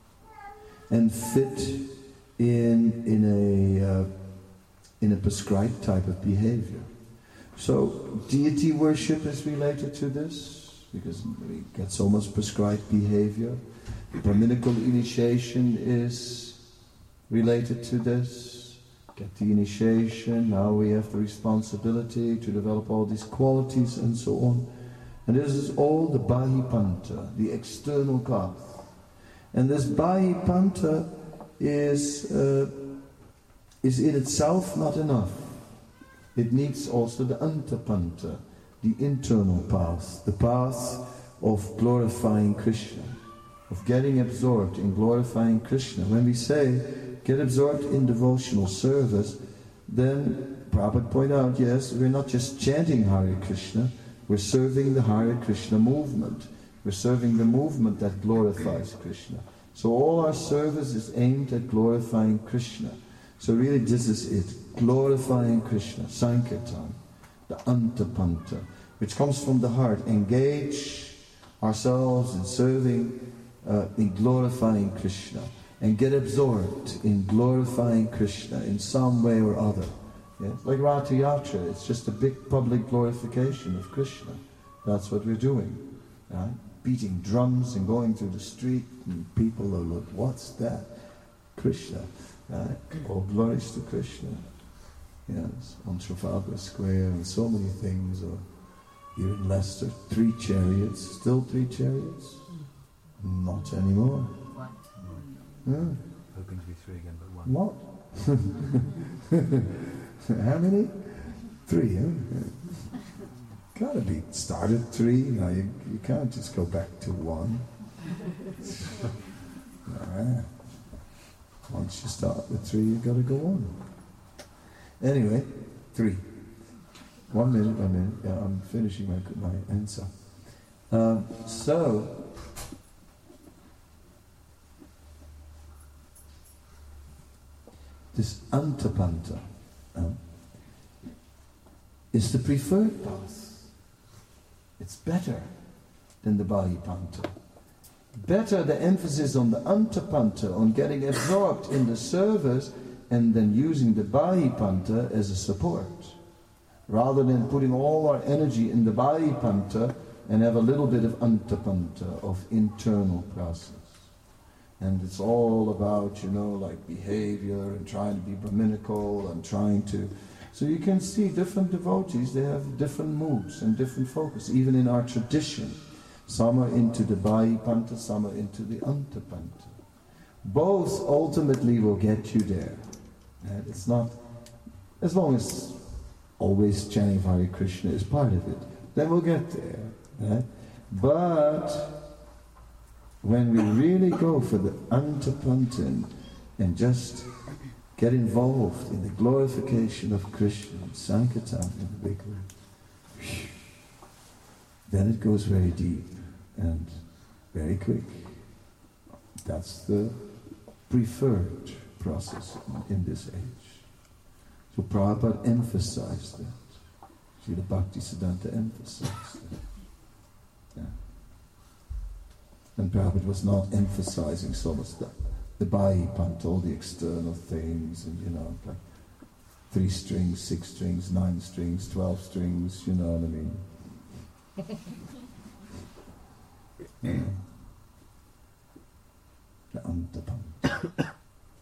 and fit in, in, a, uh, in a prescribed type of behavior. So deity worship is related to this, because we get so much prescribed behavior. Brahminical initiation is related to this. Get the initiation, now we have the responsibility to develop all these qualities and so on. And this is all the bahipanta, the external path. And this bahipanta is, uh, is in itself not enough. It needs also the antapanta, the internal path, the path of glorifying Krishna, of getting absorbed in glorifying Krishna. When we say, get absorbed in devotional service, then Prabhupada pointed out, yes, we're not just chanting Hare Krishna, we're serving the Hare Krishna movement. We're serving the movement that glorifies Krishna. So all our service is aimed at glorifying Krishna. So really this is it, glorifying Krishna, Sankirtan. The antapanta, which comes from the heart. Engage ourselves in serving, uh, in glorifying Krishna, and get absorbed in glorifying Krishna in some way or other. Yeah? Like Ratha Yatra, it's just a big public glorification of Krishna. That's what we're doing. Right? Beating drums and going through the street, and people will look, what's that? Krishna. Right? All glories to Krishna. Yes, on Trafalgar Square and so many things, or here in Leicester, three chariots. Still three chariots? Not anymore. Yeah. hoping to be three again, but one. What? How many? Three, huh? Gotta be start at three. No, you, you can't just go back to one. Alright. Once you start with three, you gotta go on. Anyway, three. One minute, one minute. Yeah, I'm finishing my my answer. Um, so, this Antapanta um, is the preferred path. It's better than the Bahipanta. Better the emphasis on the Antapanta, on getting absorbed in the service and then using the Bahipanta as a support. Rather than putting all our energy in the Bahipanta and have a little bit of Antapanta, of internal process. And it's all about, you know, like behavior and trying to be Brahminical and trying to... So you can see different devotees, they have different moods and different focus, even in our tradition. Some are into the Bahipanta, some are into the Antapanta. Both ultimately will get you there. And it's not, as long as always chanting Hare Krishna is part of it, then we'll get there. Right? But when we really go for the Antapanta and just get involved in the glorification of Krishna and Sankirtan in the big way, then it goes very deep and very quick. That's the preferred process in this age. So Prabhupada emphasized that. Srila Bhaktisiddhanta emphasized that. Yeah. And Prabhupada was not emphasizing so much the, the Bahipanta, all the external things, and you know, like three strings, six strings, nine strings, twelve strings, you know what I mean. Yeah. The Antapanta.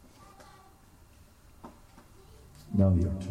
Now your turn.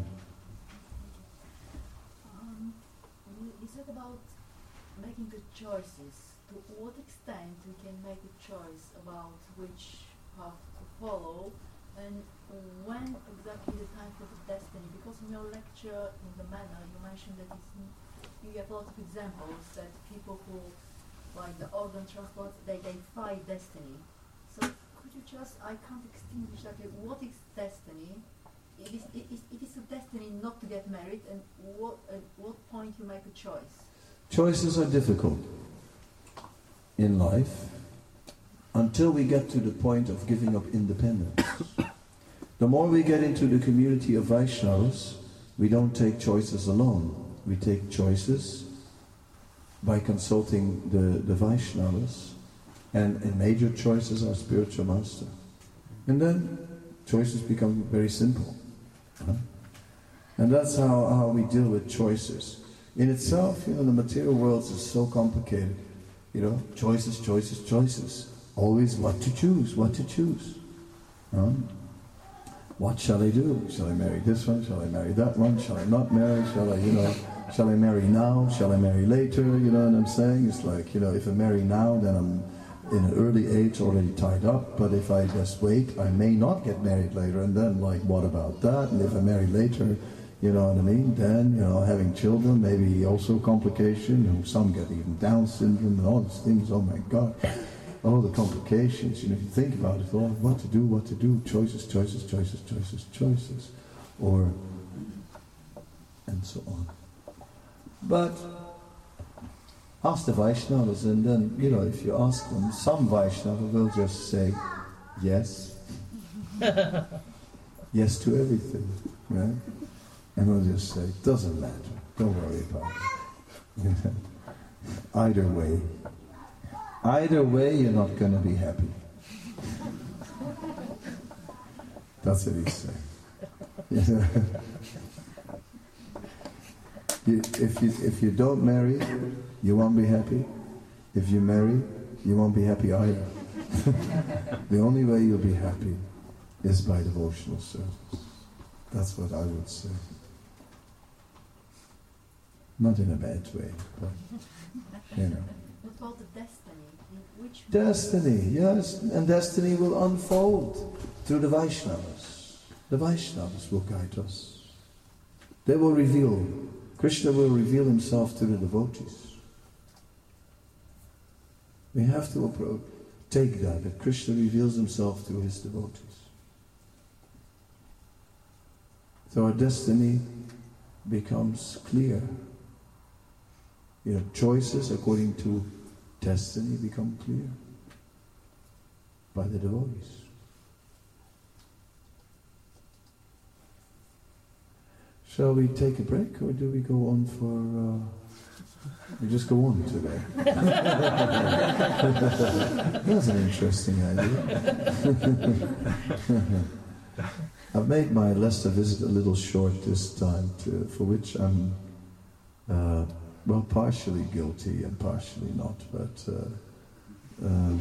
Um, you, you said about making good choices. To what extent we can make a choice about which path to follow, and when exactly the time for the destiny? Because in your lecture in the manner you mentioned that it's, you have lots of examples that people who, like the organ transport, they, they fight destiny. So could you just, I can't extinguish that. What is destiny? It is, it is, it is a destiny not to get married, and what, at what point you make a choice? Choices are difficult in life until we get to the point of giving up independence. The more we get into the community of Vaishnavas, we don't take choices alone. We take choices by consulting the, the Vaishnavas, and, and major choices are spiritual master. And then choices become very simple. Huh? And that's how, how we deal with choices. In itself, you know, the material world is so complicated. You know, choices, choices, choices. Always what to choose, what to choose. Huh? What shall I do? Shall I marry this one? Shall I marry that one? Shall I not marry? Shall I, you know, shall I marry now? Shall I marry later? You know what I'm saying? It's like, you know, if I marry now, then I'm in an early age already tied up. But if I just wait, I may not get married later. And then, like, what about that? And if I marry later, you know what I mean? Then, you know, having children, maybe also complication. You know, some get even Down syndrome and all these things. Oh my God. All the complications, you know, if you think about it, all what to do, what to do, choices, choices, choices, choices, choices, or, and so on. But ask the Vaishnavas, and then, you know, if you ask them, some Vaishnava will just say, yes. Yes to everything, right? And we'll just say, doesn't matter, don't worry about it. Either way. Either way, you're not going to be happy. That's what he's saying. you, if you if you don't marry, you won't be happy. If you marry, you won't be happy either. The only way you'll be happy is by devotional service. That's what I would say. Not in a bad way, but you know. What about the destiny? Which Destiny, yes, and destiny will unfold. through the Vaishnavas. The Vaishnavas will guide us. They will reveal, Krishna will reveal himself to the devotees. We have to approach, take that, that Krishna reveals himself to his devotees. So our destiny becomes clear. You know, choices according to destiny become clear by the devotees. Shall we take a break, or do we go on for... Uh, we just go on today. That's an interesting idea. I've made my Leicester visit a little short this time, to, for which I'm, uh, well, partially guilty and partially not, but uh, um,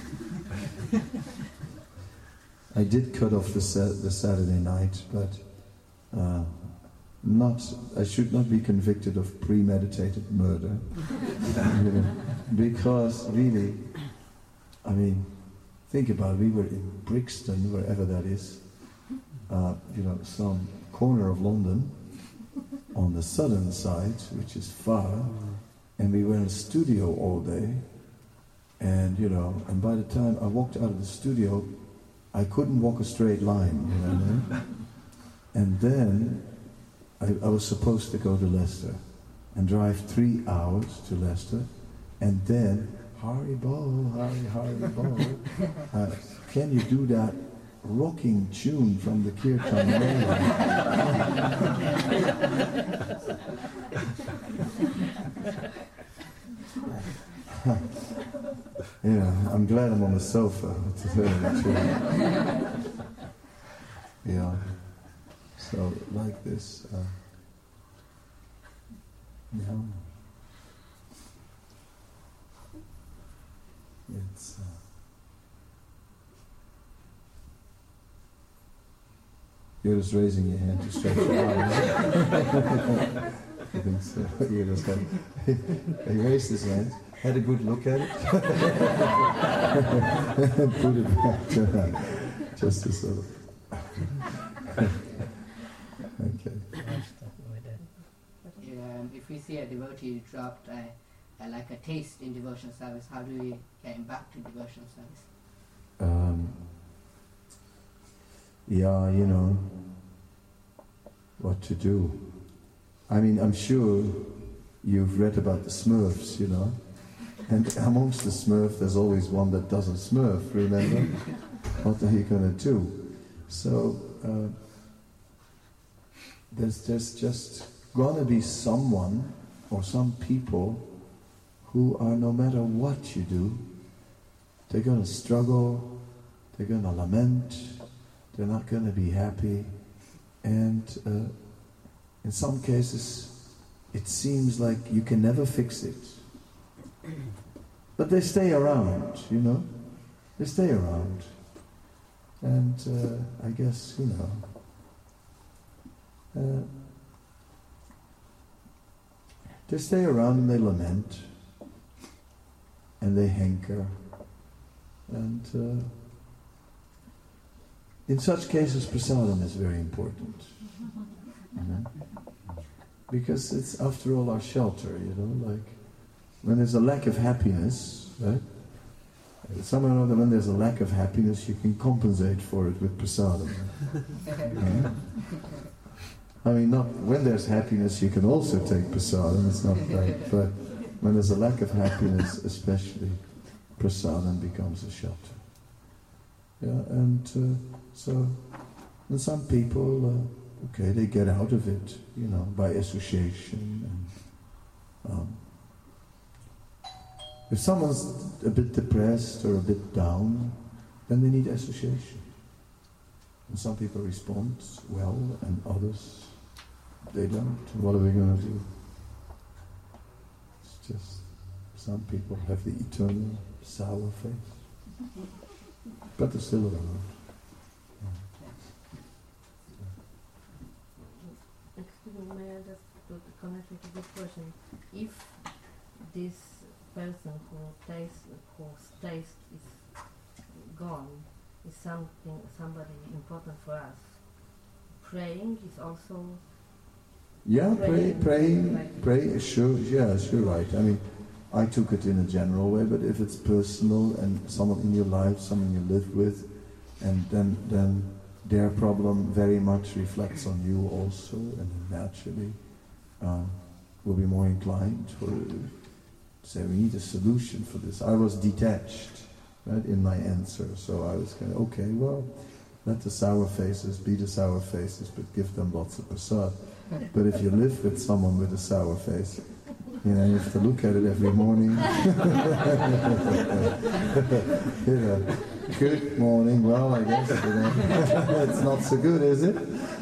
I did cut off the, sa- the Saturday night, but uh, not. I should not be convicted of premeditated murder, you know, because really, I mean, think about it, we were in Brixton, wherever that is, uh, you know, some corner of London, on the southern side, which is far, and we were in a studio all day, and you know, and by the time I walked out of the studio, I couldn't walk a straight line, you know what I mean? And then I, I was supposed to go to Leicester and drive three hours to Leicester, and then Haribo, Hari Haribo. Uh, can you do that rocking tune from the Kirtan Mela? Yeah, I'm glad I'm on the sofa. To tell you the truth. Yeah. So, like this, uh, yeah, it's, uh, you're just raising your hand to stretch your arms. I think so. You just had, he raised his hand, had a good look at it, and put it back down, just to sort of... Okay. Um, if we see a devotee dropped a, a, like a taste in devotional service, how do we get him back to devotional service? Um, yeah, you know, what to do. I mean, I'm sure you've read about the Smurfs, you know, and amongst the Smurfs there's always one that doesn't Smurf, remember? What are you going to do? So, uh, There's, there's just going to be someone or some people who are, no matter what you do, they're going to struggle, they're going to lament, they're not going to be happy, and uh, in some cases it seems like you can never fix it. But they stay around, you know, they stay around. And uh, I guess, you know, Uh, they stay around and they lament and they hanker, and uh, in such cases prasadam is very important, you know? Because it's after all our shelter, you know, like when there's a lack of happiness, right? Somehow or other, when there's a lack of happiness, you can compensate for it with prasadam. Right? I mean, not when there's happiness, you can also take prasadam, it's not right, but when there's a lack of happiness, especially, prasadam becomes a shelter. Yeah, and uh, so, and some people, uh, okay, they get out of it, you know, by association. And, um, if someone's a bit depressed or a bit down, then they need association. And some people respond well, and others, they don't. What are we going to do? It's just, some people have the eternal sour face. But they're still around. Excuse me, may I just connect with this question? If this person who taste, whose taste is gone, is something, somebody important for us. Praying is also. Yeah, pray, Praying, praying, like- pray. Sure, yes, you're right. I mean, I took it in a general way, but if it's personal and someone in your life, someone you live with, and then then their problem very much reflects on you also, and then naturally um, will be more inclined for say we need a solution for this. I was detached, right, in my answer, so I was kind of okay. Well, let the sour faces be the sour faces, but give them lots of prasad. But if you live with someone with a sour face, you know, you have to look at it every morning. You know, good morning. Well, I guess you know, it's not so good, is it?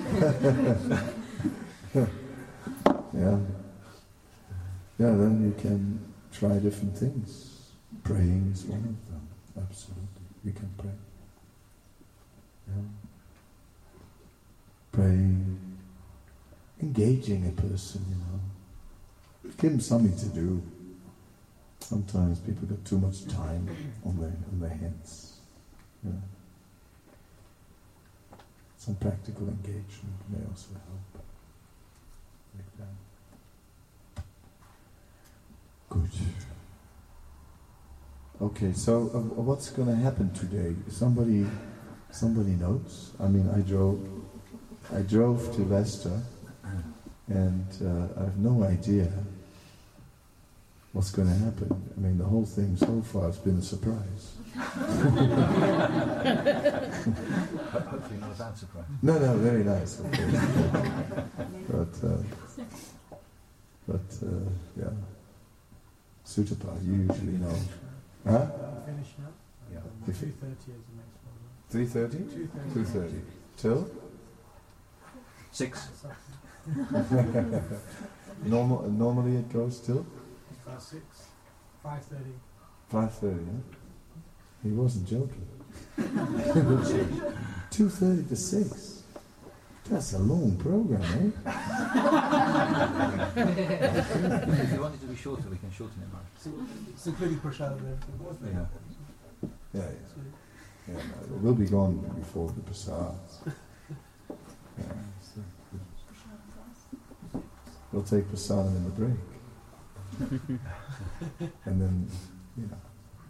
Yeah. Yeah. Then you can try different things. Praying is one of them. Absolutely, you can pray. Yeah. Praying, engaging a person, you know. Give them something to do. Sometimes people got too much time on their on their hands. Yeah. Some practical engagement may also help. Like that. Good. Okay, so uh, what's going to happen today? Somebody, somebody knows. I mean, I drove, I drove to Leicester, and uh, I have no idea what's going to happen. I mean, the whole thing so far has been a surprise. Hopefully not a bad surprise. No, no, very nice, of course. but, uh, but uh, yeah, Sutapa, you usually know. Huh? Finish now? Yeah. If two thirty is the next one. three thirty? two thirty. two thirty. Till? Six. Normal, normally it goes till? About six. five thirty. five thirty, huh? He wasn't joking. two thirty to six. That's a long program, eh? If you want it to be shorter, we can shorten it, Mark. So it's including prashad and everything. Yeah. Yeah, yeah. yeah no, we'll be gone before the prasad. Yeah, so we'll take prasadam in the break. And then, you know.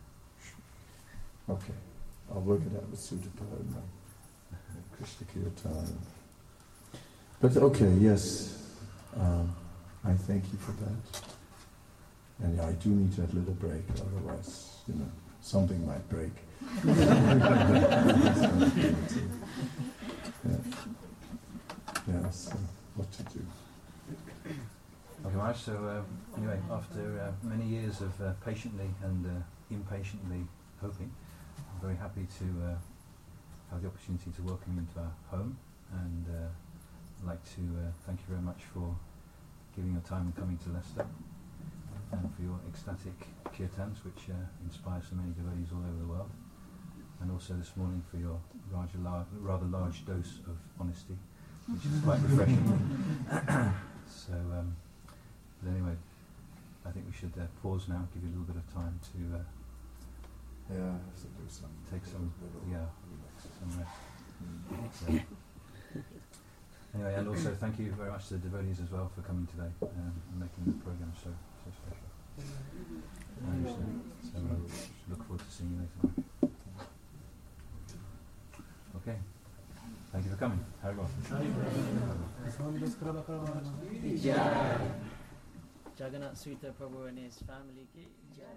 Okay. I'll work it out with Sutapa and my Krishna Kirtan. But okay, yes. Um, I thank you for that. And yeah, I do need that little break, otherwise, you know, something might break. Yeah. Yeah, so what to do? Okay, Mark, so uh, anyway, after uh, many years of uh, patiently and uh, impatiently hoping, I'm very happy to uh, have the opportunity to welcome you into our home, and uh, I'd like to uh, thank you very much for giving your time and coming to Leicester, and for your ecstatic kirtans, which uh, inspire so many devotees all over the world, and also this morning for your rather, lar- rather large dose of honesty, which is quite refreshing. So, um, but anyway, I think we should uh, pause now, give you a little bit of time to uh, Yeah, so do some. take some, yeah, some rest. So, anyway, and also thank you very much to the devotees as well for coming today um, and making the program so so special. And, uh, so um, look forward to seeing you later. Okay, thank you for coming. Haribol. Jagannath Sutta Prabhu and his family ki jai.